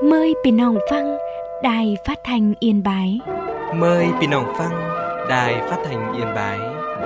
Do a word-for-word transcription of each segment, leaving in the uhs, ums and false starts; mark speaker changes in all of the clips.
Speaker 1: Mờiพี่น้องฟังđài phát thanh Yên Bái.
Speaker 2: Mời พี่น้องฟัง đài phát thanh Yên Bái.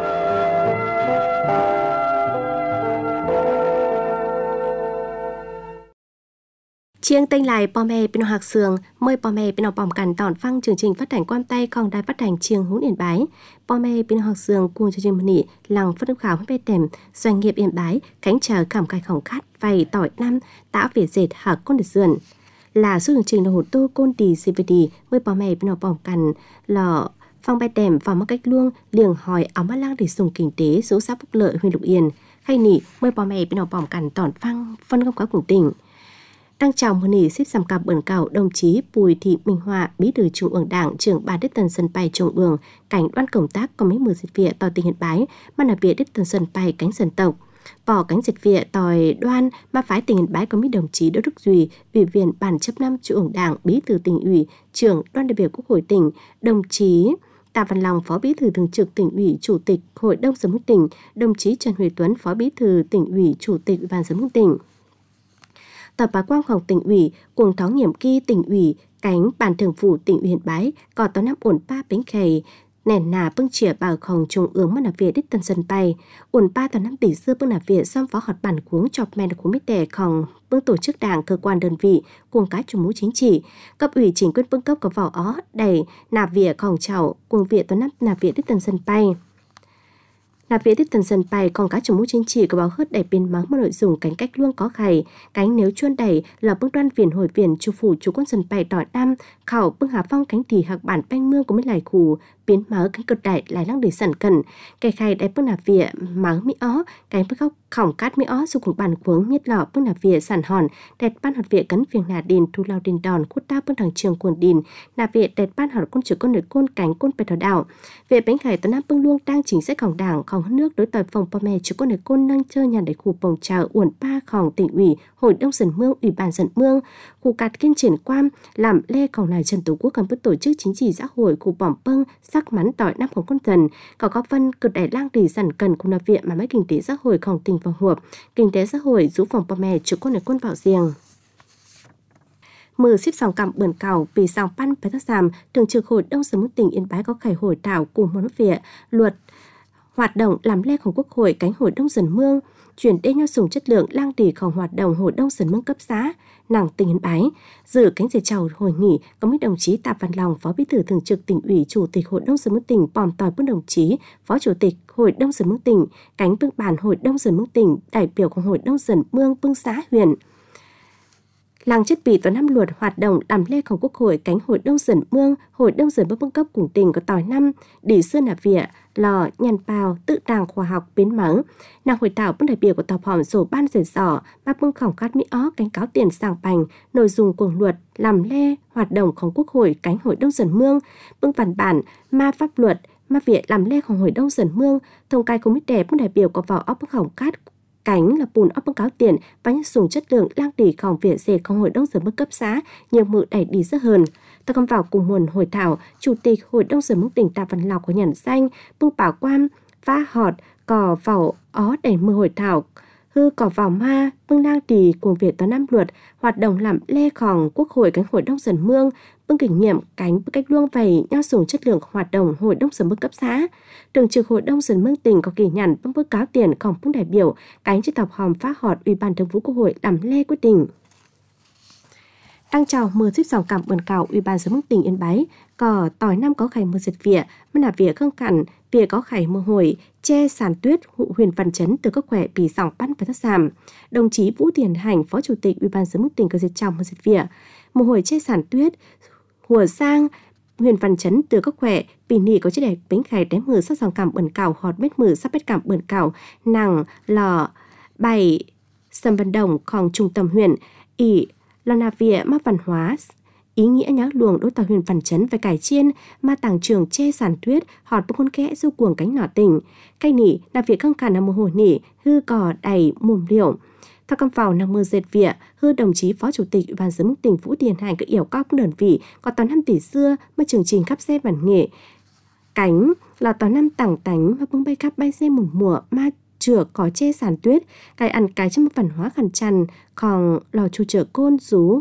Speaker 3: Chiêng tên lại bò mè bên học sường, mời bò mè bên học bỏng cằn tòn phăng chương trình phát thanh quan tay còn đài phát thanh chiêng hún Yên Bái. Bò mè bên học sường cùng chương trình mật nị làng phát âm khảo với tèm doanh nghiệp Yên Bái cánh chờ cảm cài khổng khát vầy tỏi năm đã về dệt hở con được dườn. Là số chương trình là hồ tô côn đi xê vê đê mời bò mè bên học bỏng cằn lò phong bài tèm vào mắc cách luông liềng hỏi áo mắt lang để dùng kinh tế số xã phúc lợi huyện Lục Yên. Hay nị mời bò mè bên học bỏng cằn tòn phăng phân công quá cùng tỉnh. Đang chào mừng nỉ xếp giảm cặp bẩn cào đồng chí Bùi Thị Minh Hòa, bí thư Trung ương Đảng, trưởng ban Đức Tần Sân Bay Trung ương, cảnh đoan công tác có mấy mười dịch viện tỏi tỉnh Yên Bái, mà là viện Đức Tần Sân Bay cánh dân tộc. Bỏ cánh dịch viện tỏi đoan mà phái tỉnh Yên Bái có mấy đồng chí Đỗ Đức Duy, ủy viên ban chấp năm Trung ương Đảng, bí thư tỉnh ủy, trưởng đoàn đại biểu Quốc hội tỉnh, đồng chí Tạ Văn Long, phó bí thư thường trực tỉnh ủy, chủ tịch Hội đồng Giám mục tỉnh, đồng chí Trần Huệ Tuấn, phó bí thư tỉnh ủy, chủ tịch Ủy ban Giám mục tỉnh. Tập báo quang phòng tỉnh ủy, cuồng thó nhiệm kỳ tỉnh ủy, cánh ban thường phủ tỉnh ủy Yên Bái, có tòa năm ổn ba bánh khầy, nền nà bưng chìa bảo khổng trung ương mất nà viện đích tân sân bay, ổn ba tòa năm tỷ xưa bưng nà viện xóm phó họt bản cuống chọc men của mít đẻ khổng bưng tổ chức đảng, cơ quan đơn vị, cuồng cái chủ mũ chính trị, cấp ủy chính quyền bưng cấp có vào ó, đầy, nà viện khổng chảo, cuồng viện tòa năm nà viện đích tân sân bay. Nạp viện đích tần sân bay còn các chủ mũ chính trị có báo hớt đẩy biên mắng một nội dung cánh cách luôn có khẩy cánh nếu chuôn đẩy là bước đoan viện hồi viện chủ phủ chủ quân sân bay tỏi năm khảo bưng hà phong cánh thì hạc bản banh mương của mấy lại khủ biến mở cánh cực đại lại lăng để sẵn cần cây khay đại bưng nạp viện mắng mỹ ó cánh bức khóc khỏng cát mỹ ó dù cùng bàn cuống miết lọ bưng nạp viện sản hòn đẹp ban hạt viện cấn phiền nà đìn thu lao đìn đòn cút ta bưng thằng trường cuồng đìn nạp viện đẹp ban hạt con chữ con nửa côn cánh côn bè thỏ đảo về bánh khải tấn năm bưng luông đang chính sách khổng đảng khổng hơn nước đối tỏi phòng bò mè chữ con nửa côn nâng chơi nhà để khu bồng trào uẩn ba khổng tỉnh ủy hội đông dần mương ủy ban dần mương khu cát kiên triển quam làm lê khổng này Trần Tổ Quốc cần bức tổ chức chính trị xã hội khu bỏng bưng sắc mắn tỏi năm khổng con dần có góp phân cực đại lang tỷ sản cần cùng nạp viện mà mấy kinh tế xã hội khổng tỉnh vào huộp kinh tế xã hội rũ phòng bò mè chữ con nửa côn vào riêng. Mưa xếp sòng cằm bẩn cào vì sòng pan phải thất giảm thường trực hội đông sớm mức tỉnh Yên Bái có khải hội thảo cùng món viện luật hoạt động làm lêของquốc hội cánh hội đông dần mương chuyển đến nhau sùng chất lượng lang tỷของhoạt động hội đông dần mương cấp xã nàng tỉnh Yên Bái dự cánh giải chào hội nghị có mấy đồng chí Tạ Văn Long phó bí thư thường trực tỉnh ủy chủ tịch hội đông dần mương tỉnh bòm tỏi bức đồng chí phó chủ tịch hội đông dần mương tỉnh cánh bưng bản hội đông dần mương tỉnh đại biểu của hội đông dần mương bưng xã huyện làng chất bị toán năm luật hoạt động làm lêของquốc hội cánh hội đông dần mương hội đông dần bưng cấp cùng tỉnh có tỏi năm để xưa nạp viện lò nhàn bào tự đảng khoa học biến mắng nàng hội thảo bưng đại biểu của tàu hòm sổ ban giải sỏ ba bưng khổng cát mỹ ó cánh cáo tiền sàng bành nội dung cuồng luật làm lê hoạt độngของquốc hội cánh hội đông dần mương bưng văn bản ma pháp luật ma viện làm lêของhội đông dần mương thông cai không biết đẹp bưng đại biểu có vào óc bưng khổng cát cánh là bùn óc bưng cáo tiền và những dùng chất lượng lang tỷ khổng viện dệtของhội đông dần mức cấp xã nhiều mự đẩy đi rất hơn. Ta come vào cùng nguồn hội thảo chủ tịch hội đông dần mức tỉnh Tạ Văn Lộc có nhận danh bưng bảo quan pha họt cò vào ó đẩy mưa hội thảo hư cỏ vào ma bưng lang tỷ cùng việc toán năm luật hoạt động làm lê khổng quốc hội cánh hội đông dần mương bưng kinh nghiệm cánh bức cách luông vầy nhau dùng chất lượng hoạt động hội đông dần mức cấp xã thường trực hội đông dần mương tỉnh có kỳ nhận bưng bức cáo tiền khổng bưng đại biểu cánh chế tộc hòm phá họt ủy ban thường vụ quốc hội làm lê quyết định đang chào mưa xếp dòng cảm bẩn cào ủy ban giám mục tỉnh Yên Bái có tỏi năm có khải mưa giật vỉa mà là vỉa khương cằn vỉa có khải mưa hồi che sàn tuyết hụ huyền văn chấn từ các khỏe bị dòng pan phải thất giảm đồng chí Vũ Tiền Hành phó chủ tịch ủy ban giám mục tỉnh có diệt chào mưa giật vỉa mưa hồi che sàn tuyết hùa sang huyền văn chấn từ các khỏe bị nỉ có chiếc đẹp bánh khải đáy mưa sát dòng cảm bẩn cào họt bết mưa sát bết cảm bẩn cào nàng lò bảy sầm vận độngของtrung tâm huyện ỉ là nạp viện ma văn hóa ý nghĩa nháo luồng đối tàu huyền văn chấn và cải chiên ma tàng trường che sàn tuyết họt bông con kẽ du cuồng cánh nỏ tỉnh cây nỉ nạp viện khăng khả nằm mồ hồ nỉ hư cỏ đầy mồm liệu theo cầm vào nằm mưa dệt viện hư đồng chí phó chủ tịch ủy ban giám mục tỉnh Vũ Tiền Hành cứ yểu cao đơn vị có toàn năm tỷ xưa mà chương trình khắp xe bản nghệ cánh là toàn năm tảng tánh mà bông bay khắp bay xe một mùa ma chửa có che sàn tuyết cái ăn cái trong văn hóa khẩn trần còn lò chu chở côn rú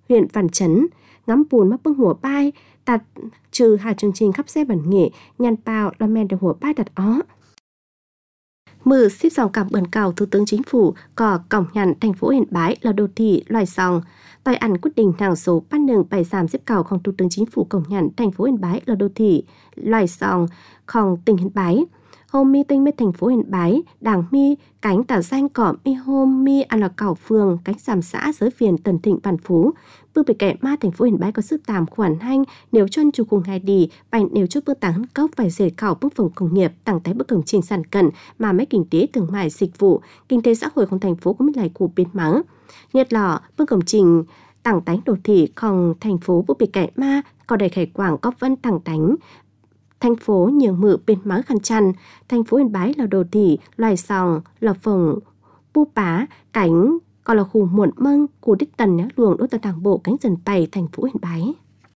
Speaker 3: huyện Văn Chấn, ngắm bùn mắc bưng hùa bai, tạt trừ hà chương trình khắp xe bản nghệ, nhàn bào là men được hùa bai đặt ó. Mừ xếp dòng cảm bẩn cầu Thủ tướng Chính phủ có cổng nhận thành phố Yên Bái là đô thị loài sòng. Tòa án quyết định hàng số ban đường bảy giảm xếp cầuของThủ tướng Chính phủ công nhận thành phố Yên Bái là đô thị loài sòngของtỉnh Yên Bái. Hôm mi tinh mê thành phố Yên Bái, đảng mi cánh tả danh cỏ mi hôm mi ăn là cảo phường cánh giảm xã giới phiền Tần Thịnh Văn Phú. Bư bị kẻ ma thành phố Yên Bái có sức tàm khoản hanh nếu chân chủ cùng hai đi bành nếu chút bữa tàng hân cốc phải dệt khảo bước phòng công nghiệp tăng tái bước công trình sản cận mà mấy kinh tế thương mại dịch vụ kinh tế xã hội của thành phố có mấy lại của biến mắng. Nhất là bước công trình tăng tánh đô thịของthành phố bư bị kẻ ma có đầy khải quảng góp vân tăng tánh thành phố nhiều mự bên mắng khăn chăn, thành phố Yên Bái là đô thị loài sòng là phòng pu pá cánh còn là khu muộn mâng của đích tần nhá luồng đô tần đảng bộ cánh dần bày thành phố Yên Bái.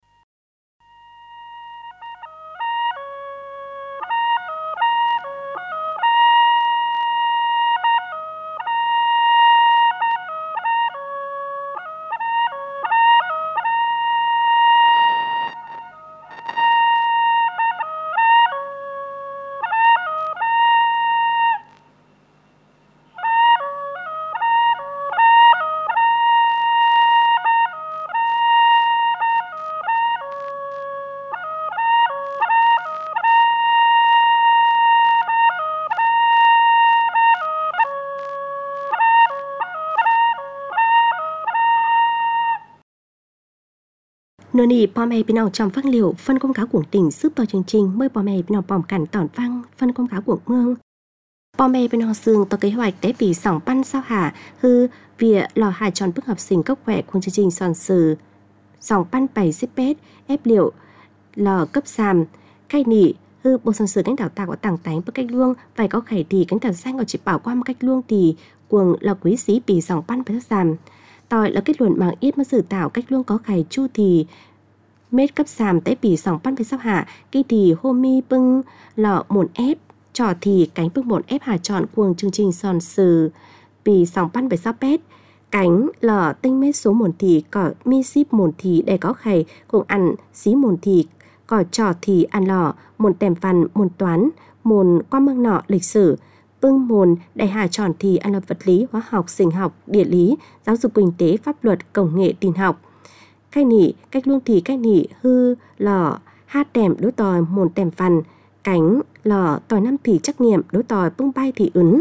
Speaker 3: Nô nì bò mè bên nào trong phát liệu phân công cáo của tỉnh giúp vào chương trình mới bò mè bên nào bòm cản tỏn văng phân công cáo của mương. Bò mè bên nào xương tỏ kế hoạch tế bì sòng pan sao hả hư vỉa lò hai tròn bức học sinh cấp khỏe của chương trình sòn sử sòng pan bảy xếp bét ép liệu lò cấp sàm cây nỉ hư bộ sòn sử cánh đảo tạo của tảng tánh bức cách luông phải có khải thì cánh đảo xanh có chỉ bảo qua một cách luông thì cuồng là quý sĩ bì sòng pan phải sàm tỏi là kết luận bằng ít mà sử tạo cách luông có khải chu thì mết cấp sàm tế bì sòng pan phải sao hạ kỳ thì hôm mi bưng lọ một ép trò thì cánh bưng một ép hà chọn cuồng chương trình sòn sử bì sòng pan phải sao pét cánh lọ tinh mết số một thì có mi ship một thì để có khải cùng ăn xí một thì có trò thì ăn lọ một tèm văn một toán một qua mương nọ lịch sử bưng mồn đại hà tròn thì ăn là vật lý hóa học sinh học địa lý giáo dục kinh tế pháp luật công nghệ tin học cách nỉ cách luông thì cách nỉ hư lò hát tèm đối tòi mồn tèm văn cánh lò tòi năm thì trắc nghiệm đối tòi bưng bay thì ứng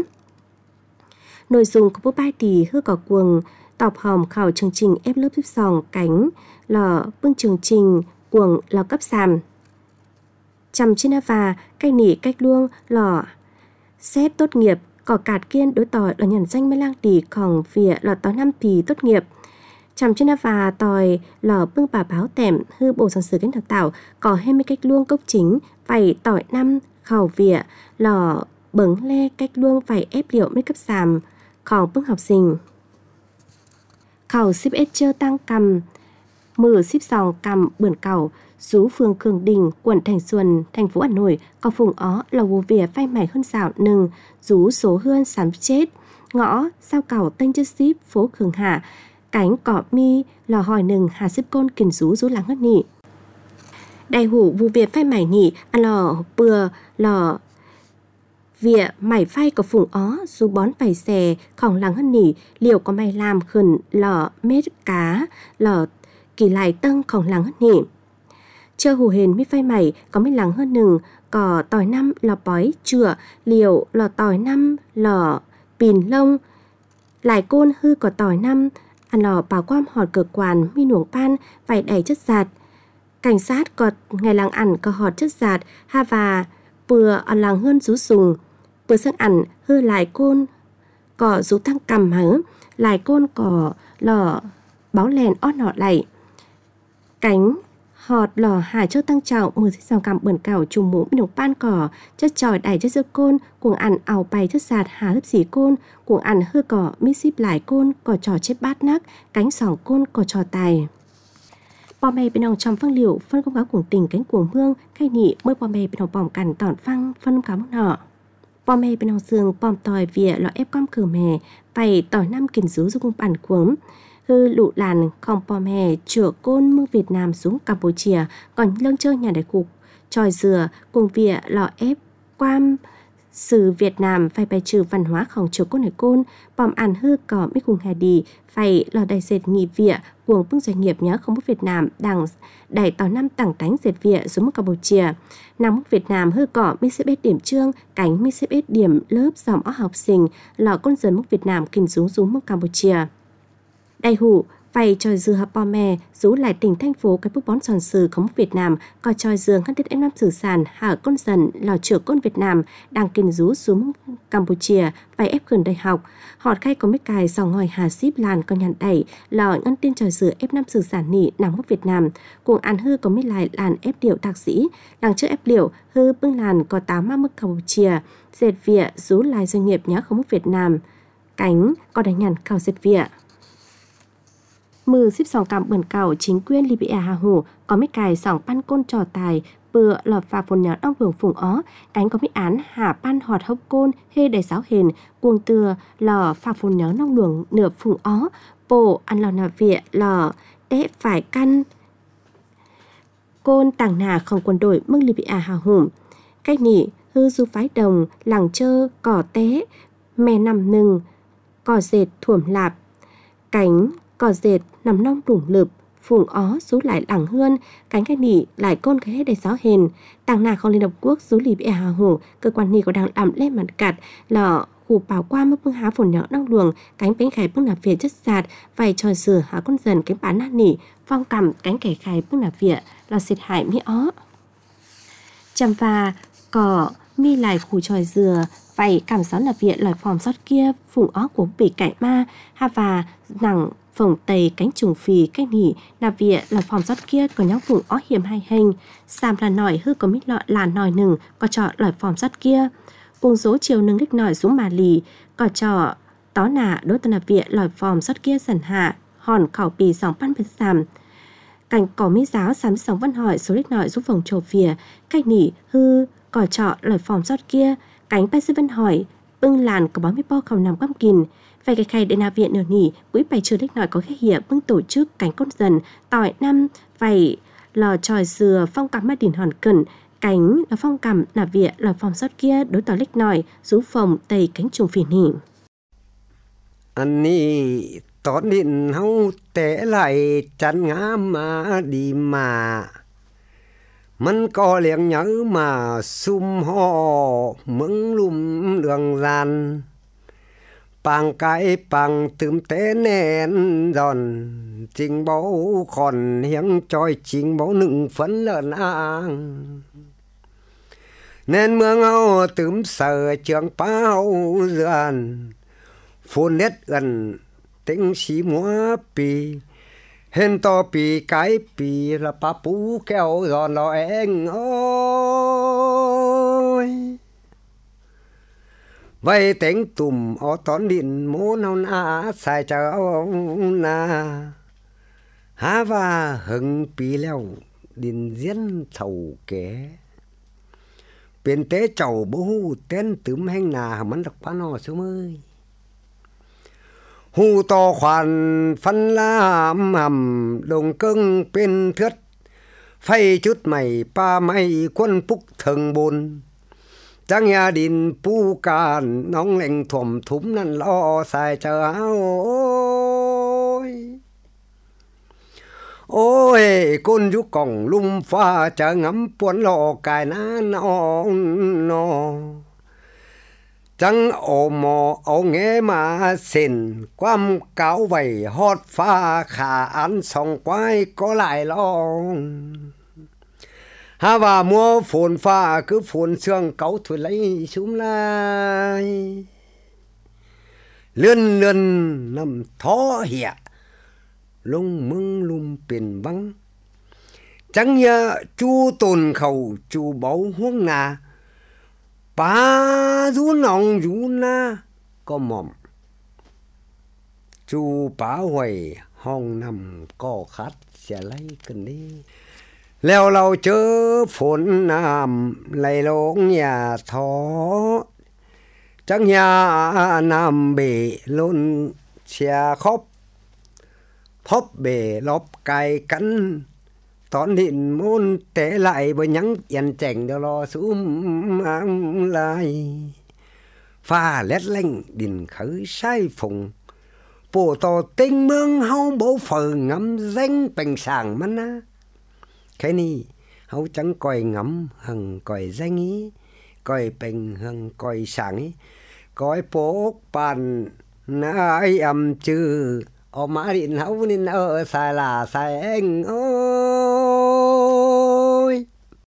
Speaker 3: nội dung của bưng bay thì hư có cuồng tọc hòm khảo chương trình ép lớp giúp sòng cánh lò bưng chương trình cuồng lò cấp sàm chăm trên và cách nỉ cách luông lò xét tốt nghiệp có cạt kiên đối tòi là nhận danh mấy lang tỷของvỉa là tòi năm thì tốt nghiệp chăm trên và tòi lò bưng bà báo tèm hư bộ sản sử cánh đào tạo có hai mươi cách luông cốc chính phải tỏi năm khảo vỉa lò bứng le cách luông phải ép liệu mấy cấp sàmของbưng học sinh khảo ship ết chơ tăng cầm mở ship sòng cầm bươn cầu Sú phường Cường Đình, quận Thành Xuân, thành phố Hà Nội, có phùng ó là vụ việc phai mải hơn xảo nừng, rú số hơn sám chết, ngõ, sao cảo tênh chất ship, phố Cường Hạ, cánh cỏ mi, lò hỏi nừng, hà ship côn kình rú rú lắng hết nị. Đại hủ vụ việc phai mải nị, ăn lò bừa, lò vỉa mải phai có phùng ó, rú bón vài xè, khỏng lắng hết nị, liệu có mày làm khẩn lò mết cá, lò kỳ lại tân khỏng lắng hết nị. Chơ hù hền mi phai mày có mấy lắng hơn nừng, có tỏi năm lò bói chữa, liều lò tỏi năm lò pìn lông, lại côn hư có tỏi năm, ăn lò bảo quam họt cửa quản mi nuồng pan, phải đầy chất giạt. Cảnh sát có ngày làng ẩn có họt chất giạt, ha và bừa ở làng hơn rú sùng, bừa sang ẩn hư lại côn, có rú tăng cầm hứ, lại côn có lò báo lèn ót nọ lại. Cánh họt lò hải châu tăng trọng mười xích dòng cằm bẩn cào trùng mũ nồng pan cỏ chất tròi đầy chất dưa côn cuồng ăn ảo bày chất sạt hà hấp xỉ côn cuồng ăn hư cỏ mít xíp lại côn cỏ trò chết bát nắc cánh sòng côn cỏ trò tài bò mè bên nào trong phân liệu phân công cáo cuồng tình cánh cuồng hương khai nhị mới bò mè bên nào bỏng cằn tỏn phăng phân cáo mốc nọ bò mè bên nào xương bòm tòi vỉa lọ ép com cửa mè phải tỏi năm kìm rú dung bản cuống hư lụ làn không bò mè chữa côn mương Việt Nam xuống Campuchia còn lương chơi nhà đại cục tròi dừa cùng việc lò ép quam sự Việt Nam phải bài trừ văn hóa không chữa côn này côn bòm ăn hư cỏ mấy cùng hè đi phải lò đại dệt nghỉ việc cuồng bưng doanh nghiệp nhớ không có Việt Nam đang đẩy tàu năm tảng đánh dệt việc xuống Campuchia năm Việt Nam hư cỏ mới sẽ biết điểm trương cánh mới sẽ biết điểm lớp dòng ó học sinh lò con dân mức Việt Nam kinh rú rú mức Campuchia đại hủ phải tròi dừa hợp bò mè rú lại tỉnh thành phố cái bức bón tròn sử không Việt Nam có tròi dừa ngăn đứt em năm sử sản hạ con dần lò chữa con Việt Nam đang kinh rú xuống Campuchia phải ép gần đại học họ khai có mấy cài dòng ngòi hà ship làn có nhàn đẩy lò ngăn tiên tròi dừa ép năm sử sản nị nằm mức Việt Nam cùng ăn hư có mấy lại làn ép điệu thạc sĩ đang trước ép liệu hư bưng làn có tám mươi mức Campuchia dệt vịa rú lại doanh nghiệp nhớ không mức Việt Nam cánh có đánh nhàn khảo dệt vịa mưa xếp sòng cảm bẩn cầu chính quyền Libya hà hồ có mấy cài sòng pan côn trò tài bừa lọt và phồn nhỏ đong hưởng phùng ó cánh có mấy án hạ pan họt hốc côn hê đầy giáo hền cuồng từa lò pha phồn nhỏ nong luồng nửa phùng ó bồ ăn lò nà vịa lò té phải căn côn tàng nà không quân đội mưng Libya hà hùng cách nỉ hư du phái đồng làng chơ cỏ té mè nằm nừng cỏ dệt thuẩm lạp cánh cỏ dệt nằm nong đủng lụp phùng ó rú lại lẳng hươn cánh cái nỉ lại côn cái hết đầy giáo hền tàng nà không liên hợp quốc rú lì bị hà hồ cơ quan nỉ có đang làm lên mặt cặt lọ khu bảo qua mức bưng há phồn nhỏ nong luồng cánh bánh khải bưng nạp việt chất sạt vài tròi dừa há con dần cái bán nát nỉ phong cầm cánh kẻ khải bưng nạp việt là xịt hại mi ó chăm và cỏ mi lại khu tròi dừa vậy cảm giáo là viện loại phòng sót kia phùng ó của bị cải ma ha và nặng phồng tây cánh trùng phì cách nỉ là viện là phòng sót kia có nhóm phùng ó hiểm hay hình sam là nòi hư có mít lọ là nòi nừng có trọ loại phòng sót kia cùng số chiều nâng đích nòi xuống mà lì có trọ tó nà đối tân là viện loại phòng sót kia sần hạ hòn khảo bì sòng pan bật sàm cảnh cỏ mỹ giáo sám sòng văn hỏi số đích nòi giúp phòng trồ phìa cách nỉ hư có trọ loại phòng sót kia cánh bác sĩ Vân hỏi bưng làn có bóng po không nằm quăm kìn vậy cái khay để nạp viện nửa nỉ quỹ bài trừ đích nói có khách hiệu bưng tổ chức cánh con dần tỏi năm vậy lò tròi dừa phong cảm mắt đỉnh hòn cẩn cánh là phong cảm nạp viện là phòng sót kia đối tỏ lích nòi rú phòng tây cánh trùng phỉ nỉ
Speaker 4: anh đi tón điện hâu té lại chắn ngã mà đi mà mình có liền nhớ mà sum ho mững lùm đường gian bằng cái bằng tươm té nén giòn trình báu còn hiếng trôi trình báu nựng phấn lợn ang nên mưa ngâu tươm sờ trường bao dần phun nét gần tính xí múa pì hên to pì cái pì là pa pú kéo giòn lo anh ơi vậy tính tùm ở tón điện mố nào na xài cháu na há và hừng pì leo điện diễn thầu kế bên tế chầu bố hù tên tướm hành nà mắn đọc phá nò xuống ơi hù to khoản phân lam hầm đồng cưng bên thướt phay chút mày pa mày quân phúc thường bồn chẳng nhà đình pu càn nóng lạnh thòm thúm năn lo xài chờ áo ôi ôi con chú còng lum pha chờ ngắm buồn lọ cài ná nó nó chẳng ổ mò ổ nghe mà xin quam cáo vầy hót pha khả án xong quay có lại lo ha và mua phồn pha cứ phồn xương cáu thôi lấy xuống lại lươn lươn nằm thó hịa lung mưng lung biển vắng chẳng nhớ chu tồn khẩu chu báu huống nà ba rú nòng rú na có mỏm chu bá hoài hong nằm có khát sẽ lấy cần đi leo lâu chớ phồn nam lấy lông nhà thó chẳng nhà nam bị luôn xe khóc phóp bể lóp cài cắn tón điện môn té lại bởi nhắn yên chảnh đó lo xuống ám lại pha lét lanh đình khởi sai phùng bộ tò tinh mương hâu bố phở ngắm danh bành sàng mắt á cái này hâu chẳng coi ngắm hằng coi danh ý coi bành hằng coi sàng ý coi bố bàn nãy âm chư ở mã điện hấu nên ở xài là xài anh ôi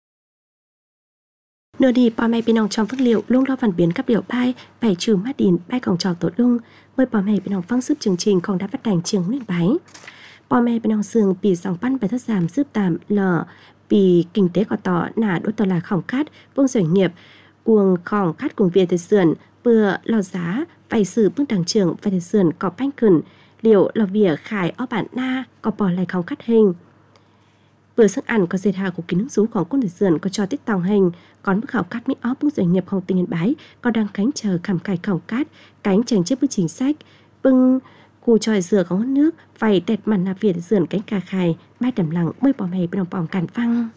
Speaker 3: nửa đi bà mẹ bên ông trong phước liệu luôn lo văn biến các biểu bài bài trừ mát điện bài còng trò tổ lung mời bà mẹ bên ông phăng giúp chương trình còn đã phát hành trường nguyện bái bà mẹ bên ông sương bị sòng bắn bài thất giảm giúp tạm lờ bị kinh tế có tỏ nả đốt tỏ là khỏng cát vương doanh nghiệp cuồng khỏng cát cùng việt thời sườn vừa lo giá vài sự bước đảng trường vài thời sườn có banh cẩn liệu là vỉa khải ở bản na có bỏ lại khỏng cát hình vừa sức ăn có dệt hà của kính nước rúของquân thời sườn có cho tiết tòng hình còn bức khảo cát mỹ ó bước doanh nghiệp không tình yên bái có đang cánh chờ khảm cài khỏng cát cánh chàng chiếc bước chính sách bưng cù tròi dừa có nước vầy tẹt màn nạp việt sườn cánh cà khài bay đầm lặng bơi bỏ mày bên đồng bòm càn văng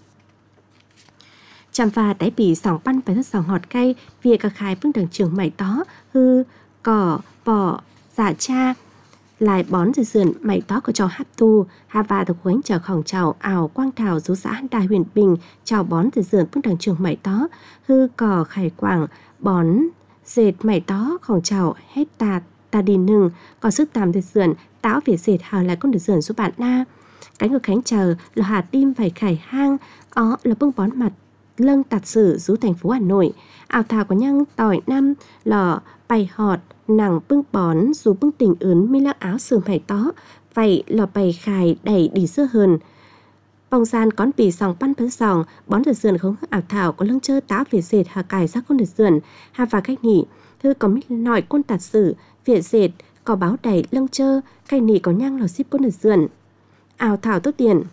Speaker 3: chăm và đáy bì sòng băn phải rất sòng ngọt cay vì cà khài bước đằng trường mày tó hư cỏ bò giả cha lại bón dừa sườn mày tó có cho hấp tu hà và thuộc huấn chờ khổng chào ảo quang thảo rú xã đài huyền bình chào bón dừa sườn bước đằng trường mày tó hư cỏ khải quảng bón dệt mày tó khổng chào hết tạt ta đi nừng có sức tàm dừa sườn táo việt dệt hào lại con dừa sườn giúp bạn na cái ngược khánh chờ là hà tim vảy khải hang ó là bưng bón mặt lâng tạt sử rú thành phố Hà Nội ảo thảo có nhăng tỏi năm lò bày họt nàng bưng bón dù bưng tình ướn mi lắc áo sườn mày tó vậy lò bày khải đẩy đi sơ hơn bông gian con bì sòng pan phấn sòng bón dừa sườn không ảo thảo có lưng chơ táo việt dệt hà cài sắc con dừa sườn hà và cách nỉ thư có mít nọi côn tạt sử việt dệt có báo đẩy lưng chơ cây nỉ có nhăng lò ship con dừa sườn ảo thảo tốt tiền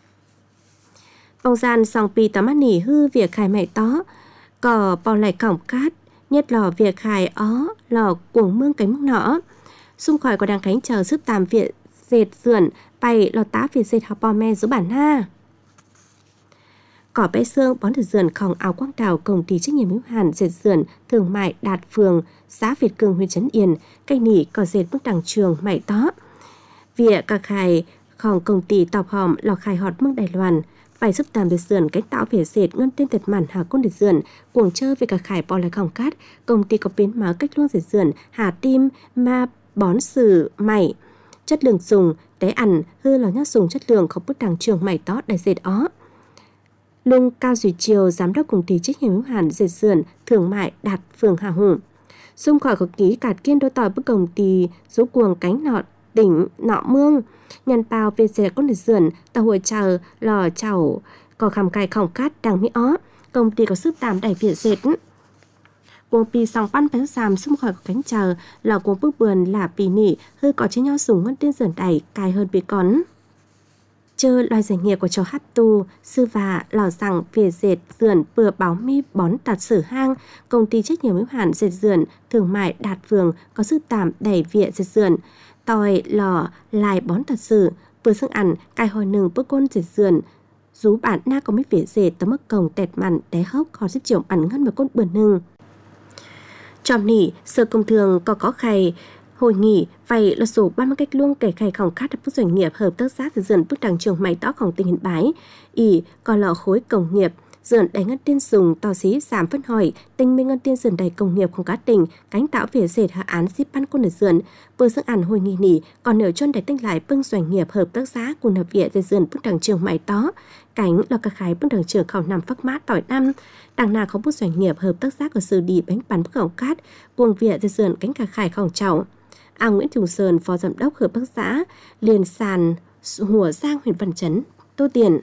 Speaker 3: bông gian sòng bì tóm mắt nỉ hư việc khải mày tó cò bò lại cổng cát nhất lò việc khải ó lò cuồng mương cánh mương nọ xung khỏi có đang cánh chờ giúp tàm việt dệt sườn bày lò tá việt dệt học bò me giữa bản ha cỏ bé xương bón dệt sườn khòng áo quang đào công ty trách nhiệm hữu hạn dệt sườn thương mại đạt phường xã Việt Cường huyện Trấn Yên cây nỉ cỏ dệt bước đằng trường mày tó vỉa cà khải khòng công ty tọc hòm lò khải họt mương Đài Loan phải giúp tàm dệt sườn cách tạo vẻ dệt ngân tên tật màn hà côn dệt sườn cuồng chơi về cả khải bỏ lại khòng cát công ty có biến máu cách luôn dệt sườn hà tim ma bón sử mày chất lượng dùng té ăn hư lò nhát dùng chất lượng không bút đằng trường mày tó đại dệt ó lung cao duy chiều giám đốc công ty trách nhiệm hữu hạn dệt sườn thương mại đạt phường Hà Hùng xung khỏi có ký cạt kiên đôi tỏi bức công ty rú cuồng cánh nọ tỉnh nọ mương nhàn bao về dệt con dệt sườn tàu hồi chờ lò chảo có khăm cài khổng cát đằng mỹ ó công ty có sức tạm đẩy việt dệt cuồng pì sòng pan phải giảm xung khỏi có cánh chờ lò cuồng bước vườn là pì nỉ hư có chế nhau súng ngân tên sườn đẩy cài hơn bị con chơ loài doanh nghiệp của cháu hát tu sư và lò rằng việt dệt sườn vừa báo mi bón tạt sử hang công ty trách nhiệm hữu hạn dệt sườn thương mại đạt phường có sức tạm đẩy việt dệt sườn tỏi lò lại bón thật sự vừa sức ăn cài hồi nừng bữa côn dệt sườn rú bản na có mấy vẻ dệt tấm mất cồng tẹt mặn té hốc khó xếp chiều ăn ngân mà côn bườn nừng tròm nỉ sở công thường có có khay hồi nghỉ vậy là số ba mươi cách luôn kể khay khổng cát các doanh nghiệp hợp tác xã dệt sườn bước đằng trường mày tó khổng tình hiện bái ỉ còn lò khối công nghiệp dườn đầy ngân tiên dùng tò xí giảm phân hỏi tinh minh ngân tiên dườn đầy công nghiệp không cá tình cánh tạo về dệt hạ án ship ban quân ở dườn vừa sức ăn hồi nghỉ nỉ còn nếu chôn đầy tinh lại bưng doanh nghiệp hợp tác xã của nạp viện dệt dườn bước đằng trường mày tó cánh là cả khái bước đằng trường khảo nằm phắc mát tỏi năm đằng nào không bút doanh nghiệp hợp tác xã của sư đi bánh bán bức khổng cát cuồng viện dệt dườn cánh cả khải khổng chảo à Nguyễn Thùng Sơn phó giám đốc hợp tác xã liền sàn Hùa Giang huyện Văn Chấn tô tiền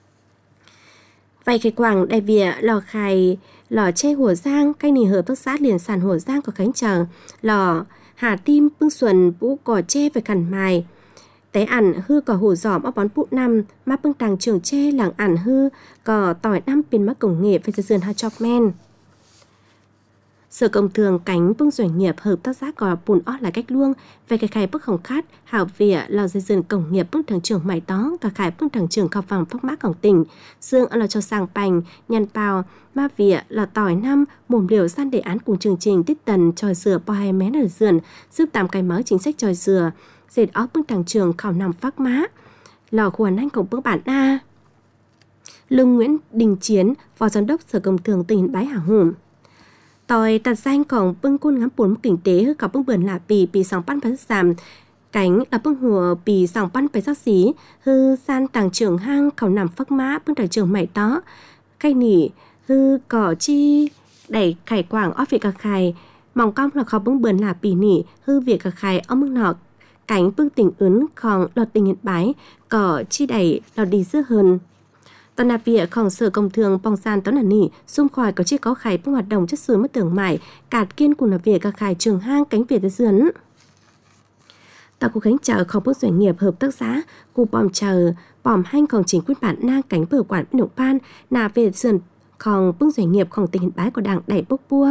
Speaker 3: vậy cái quảng đại vỉa lò khai lò che Hùa Giang cây nỉ hợp tác xã liền sàn Hùa Giang có cánh chờ lò hà tim bưng xuân bũ cỏ che về cằn mài té ẩn hư cỏ hủ giỏm ở bón bụ năm má bưng tàng trường che làng ẩn hư cỏ tỏi năm pin mắc công nghệ về dần hà chọc men Sở Công Thương cánh bưng doanh nghiệp hợp tác xã có bùn ót là cách luông về cái khai bức hồng khát hảo vỉa là dây dần công nghiệp bưng thường trưởng mày tó cả khai bưng thường trưởng khảo vàng phóc mátของtỉnh dương là cho sang bành nhăn bào ma vỉa là tỏi năm mồm liều san đề án cùng chương trình tích tần tròi dừa po hai mén ở dườn giúp tạm cái mới chính sách tròi dừa dệt ót bưng thường trưởng khảo nằm phác má lò khuẩn anh cộng bưng bản na Lương Nguyễn Đình Chiến phó giám đốc Sở Công Thương tỉnh Bái Hà Hùng tỏi tạt danh còn bưng côn ngắm bốn kinh tế hư cả bưng bươn là bì bì sòng pan phải giảm cánh là bưng hùa bì sòng pan phải sát xí hư san tàng trưởng hang khảo nằm phắc mã bưng tàng trưởng mày tó cây nỉ hư cỏ chi đẩy khải quảng óp việc cà khải mỏng cong là khó bưng bươn là bì nỉ hư việc cà khải ở mức nọ cánh bưng tỉnh ứng còn lọt tình hiện bái cỏ chi đẩy lọt đi dưa hơn Tòa nạp vỉaของSở Công Thương bong san tón là nỉ xung khỏi có chi có khải bưng hoạt động chất xứ mất tưởng mải cạt kiên cùng nạp vỉa cả khải trường hang cánh vỉa tới dườn Tòa cụ khánh chờของbức doanh nghiệp hợp tác xã cụ bòm chờ bòm hanhของchính quyền bản na cánh bờ quản bên động ban nà về dườnของbức doanh nghiệpของtình hiện bái của đảng đẩy bốc bua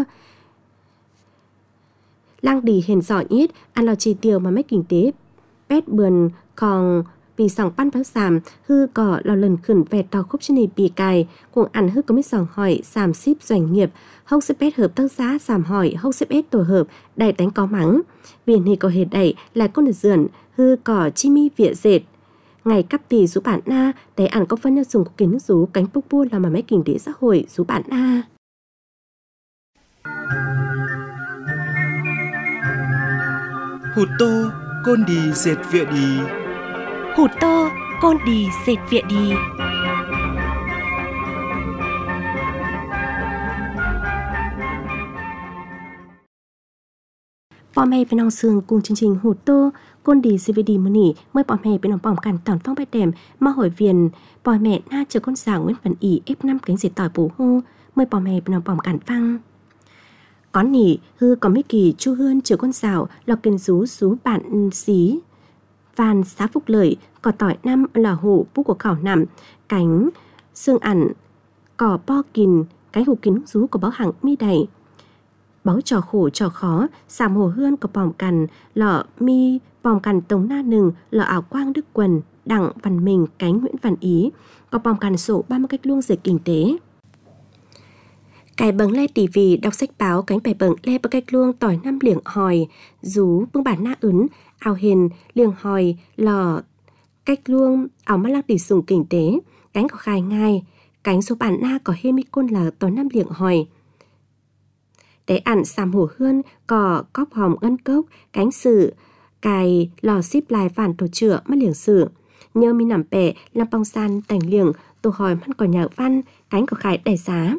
Speaker 3: lang đi hiền giỏi ít ăn lo chi tiêu mà mấy kinh tế bét bườnของbị sòng pan pháo sàm hư cỏ lò lần khẩn vẹt tàu khúc trên này bị cài cùng ăn hư có mấy sòng hỏi sàm ship doanh nghiệp hốc xếp bét hợp tác giá sàm hỏi hốc xếp bét tổ hợp đầy đánh có mắng vì này có hề đẩy là con được dườn hư cỏ chi mi vỉa dệt ngày cấp tỷ rú bản na để ăn có phân nhau dùng của kiến nước rú cánh bốc bua là mà mấy kinh tế xã hội rú bản na
Speaker 5: hụt tô côn đi dệt vịa đi
Speaker 1: hụt tô côn đi dệt vịa đi
Speaker 3: Bọn mẹ bên ông Sương cùng chương trình hụt tô côn đi xê vê đê mơ nỉ mới bọn mẹ bên ông bỏng cằn toàn phong bát đèm mà hỏi viền bọn mẹ na chờ con xảo Nguyễn Văn Ý ép năm cánh dệt tỏi bổ hô mới bọn mẹ bên ông bỏng cằn phăng có nỉ hư có mấy kỳ chu hươn chờ con xảo lọc kênh rú rú bạn xí Phan Xá Phúc Lợi, cỏ tỏi năm là hủ bú của khảo nằm, cánh xương ẩn, cỏ bo kìn, cái hủ kín rú của báo hàng mi đầy. Báo trò khổ trò khó, xàm hồ hương của bòm cằn, lọ mi, bòm cằn tống na nừng, lọ ảo quang đức quần, đặng văn mình, cánh Nguyễn Văn Ý, có bòm cằn sổ ba mươi cách luông dệt kinh tế. Cái bấng le tỉ vì đọc sách báo cánh bài bấng le bơ cách luông tỏi năm liệng hòi, rú bưng bản na ứng, ảo hiền, liềng hòi, lò, cách luông, ảo mắt lắc tỉ sùng kinh tế, cánh có khai ngai, cánh số bản na có hê mi côn là tỏi năm liệng hòi. Để ẩn xàm hổ hươn, có cóp hòm ngân cốc, cánh sự, cài lò xíp lại phản tổ chữa mắt liềng sự. Nhớ mi nằm bẻ, làm bong san, tành liềng, tổ hỏi mắt có nhà văn, cánh có khai đại giá.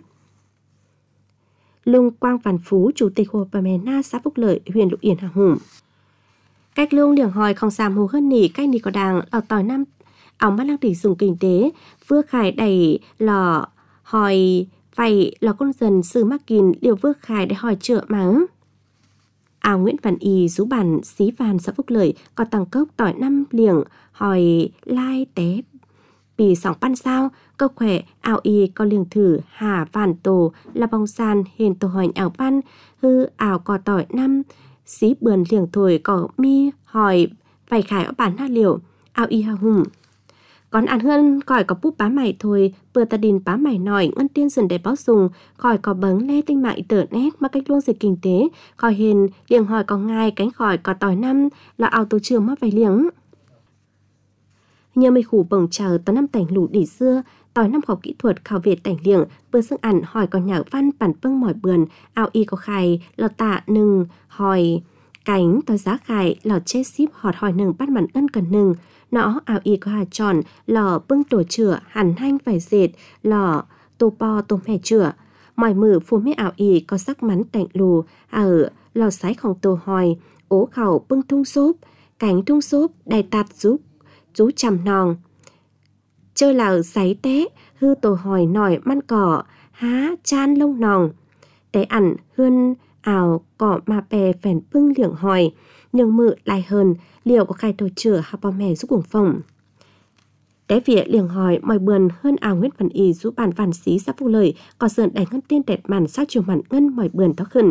Speaker 3: Lung Quang Văn Phú, Chủ tịch Hội Bà Mẹ Na xã Phúc Lợi, huyện Lục Yên Hà Hùng. Cách lương liềng hòi không xàm hồ hơn nỉ, cách nỉ có đàng, lò tỏi năm, ống mắt lăng tỉ dùng kinh tế, vừa khải đẩy lò hòi, phải lò con dần sư mắc kín, liều vừa khải để hòi trựa mắng. Áo Nguyễn Văn Y, rú bản, xí vàn xã Phúc Lợi, có tăng cốc tỏi năm liềng, hòi lai té, bì sòng pan sao, câu khỏe, áo y có liềng thử, hà vàn tổ, là bong san, hên tổ hỏi áo pan, hư áo cò tỏi năm, xí bườn liềng thổi có mi, hỏi, vài khải ở bản hát liều, áo y hà hùng. Còn ăn hơn, khỏi có búp bá mày thôi, bữa ta đình bá mày nổi, ngân tiên dần để báo dùng, khỏi có bấng le tinh mạng tở nét, mà cách luôn dịch kinh tế, khỏi hên, liềng hỏi có ngai, cánh khỏi có tỏi năm, là áo tổ trường mất vài liếng. Nhờ mây khủ bồng chờ tao năm tảnh lũ đỉ xưa, tỏi năm học kỹ thuật khảo việt tảnh liệng, bữa xương ẩn hỏi có nhở văn bản bưng mỏi bườn, áo y có khai, lò tạ nừng, hỏi cánh tỏi giá khai, lò chết ship họt hỏi nừng bắt mặn ân cần nừng, nó áo y có hà tròn, lò bưng tổ chữa, hẳn hanh vải dệt, lò tô po tô mè chữa, mỏi mử phù mê áo y có sắc mắn tảnh lù, ở lò sáiของtô hỏi, ố khẩu bưng thung xốp, cánh thung xốp đầy tạt giúp chú chầm nòng. Chơi là giấy té, hư tổ hỏi nổi măn cỏ, há chan lông nòng. Té ẩn hươn ảo cỏ mà bè phèn bưng liệng hỏi, nhưng mự lại hơn, liệu có khai tổ chữa hạ bò mẹ giúp cuồng phòng. Đế vía liền hỏi mọi bườn hơn ảo Nguyễn Văn Y giúp bản phản xí sắp phụ lời, có sườn đánh ngân tiên đẹp màn sao chiều mặn ngân mọi bườn tó khẩn.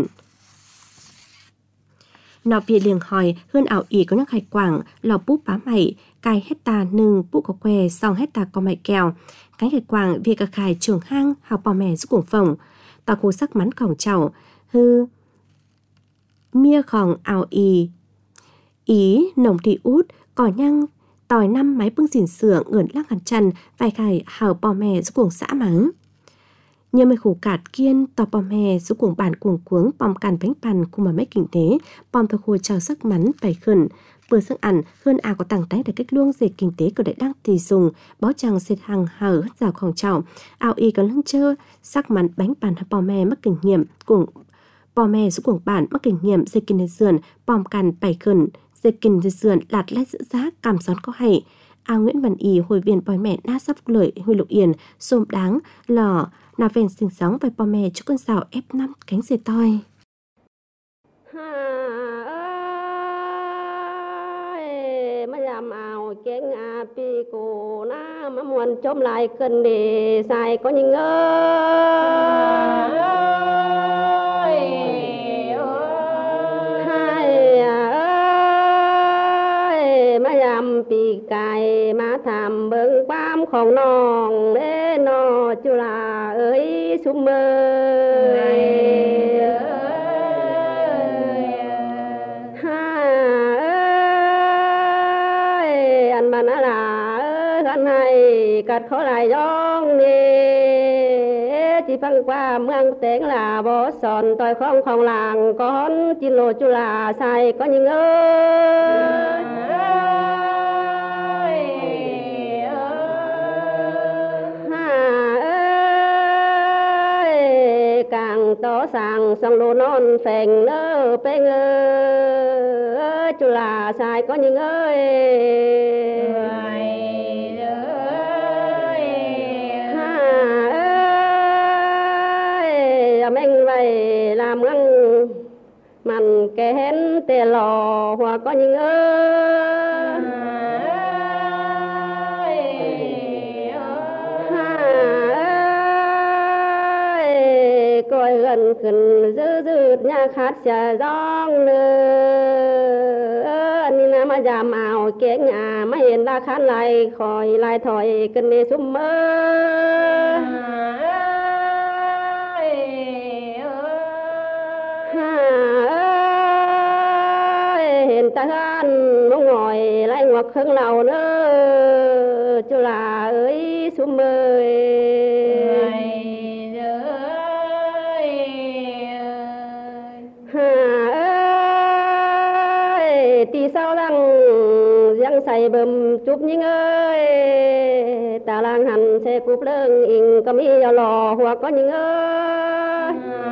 Speaker 3: Nọ vía liền hỏi hơn ảo ý có nhắc hạch quảng, lò búp bá mày, cài hecta nừng búp có que, song hecta có mày kèo. Cánh hạch quảng vì cả khải trường hang, học bò mè giúp cuồng phòng. Tà khô sắc mắn khỏng chảo, hư mia khỏng ảo ý. Ý nồng thị út, cỏ nhăng, tòi năm máy bưng dìn sửa ngưỡn lắc hẳn chăn, vài khải hào bò mè giúp cuồng xã mắng. Nhờ mấy khủ cạt kiên, tò bò mè giúp cuồng bản cuồng cuống, bòm càn bánh bàn cùng mà mấy kinh tế, bòm thơ khô chào sắc mắn, bày khẩn. Vừa sức ăn, hơn à có tàng đánh để cách luông về kinh tế của đại đăng thì dùng, bó chàng xịt hàng hở hất rào khỏng trào, ảo y có lưng chơ, sắc mắn bánh bàn hạt bò mè mắc kinh nghiệm, cuồng bò mè giúp cuồng bản mắc kinh nghiệm, dây kinh dườn, bòm càn bày khẩn, dây kinh dườn lạt lét giữ giá, cảm gión có hay. Ao Nguyễn Văn Y hồi viên bòi mẹ na sắp lợi huy lục yên, xôm đáng, lò, nà ven sinh sống với bò mè cho con rào ép năm cánh dê toi.
Speaker 6: Làm ảo kén à pi cô na mà muốn chôm lại cần để xài có những ơi hai ơi mà làm pi cài mà tham bưng bám không nòng để nó chú là ơi sum ơi cắt khó lại giông nè chỉ phăng qua mương tiếng là bó sòn tôi không không làng con chín lô chú là sai có những ơi ơi càng to sang sông lô non phèn nơ bê ngơ chú là sai có những ơi mình vậy làm ngăn màn kén tê lò hoặc có những ơi coi gần khẩn dư dư nhà khát xà giông nữa nên mà giảm ảo kén nhà mà hiện ra khát lại khỏi lại thổi cần đi sum mơ ta gan mong ngồi lại ngoặc hương lầu nữa chú là ơi sum ơi ơi tí sao đang giang say bầm chụp những ơi ta lang hành xe cúp lưng in có mi vào lò hoặc có những ơi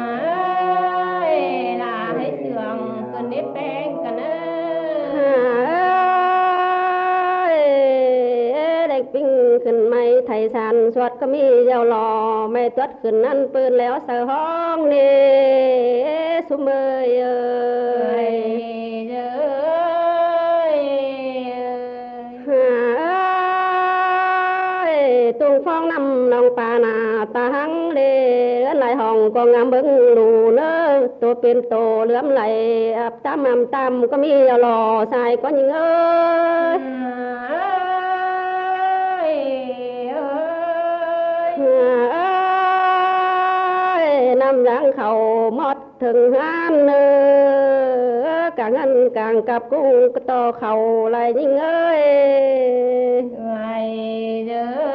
Speaker 6: là thấy sườn cần nếp beng cần bình khẩn mày thầy sàn soát có mi giàu lò mày tuất khẩn ăn pơn léo sờ hong nè sum ơi ơi ơi tung phong năm lòng pa na ta hăng lê lại hồng con ngắm bưng lù nữa tô pin tô lướm lại áp tam am tam có mi giàu lò sai có những ơi năm giang khẩu mót thường han càng ăn càng cặp cung to khẩu lại những ơi ngày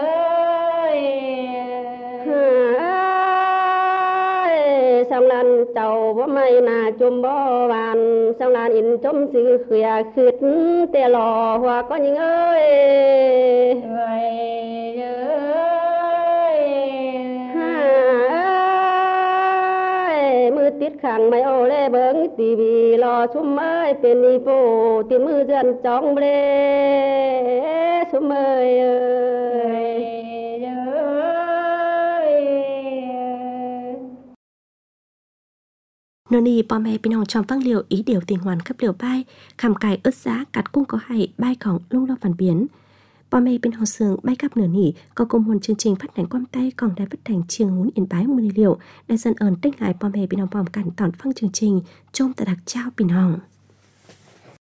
Speaker 6: ơi xong lan tàu bó mây là chôm bó bàn xong lan in chôm sự khỏe khít tè lò hoa có những ơi ngày tiết khang mày ô lê bướng tì vì lo sum ơi tên đi phố tìm mưa dân trong lê sum ơi ơi
Speaker 3: Nô ni bò mè bên hồng trong tăng liều ý điều tình hoàn cấp liều bay khảm cài ớt giá cắt cung có hay bay khổng lung lo phản biến Bò mê bên họ sườn bay cắp nửa nỉ có cùng một chương trình phát hành quam tay còn đài phát hành chiêng hún yên bái mùa liệu đại dân ơn tích lại bò mê bên họ bòm cản tỏn phăng chương trình chôm tại đặc trao bình hồng.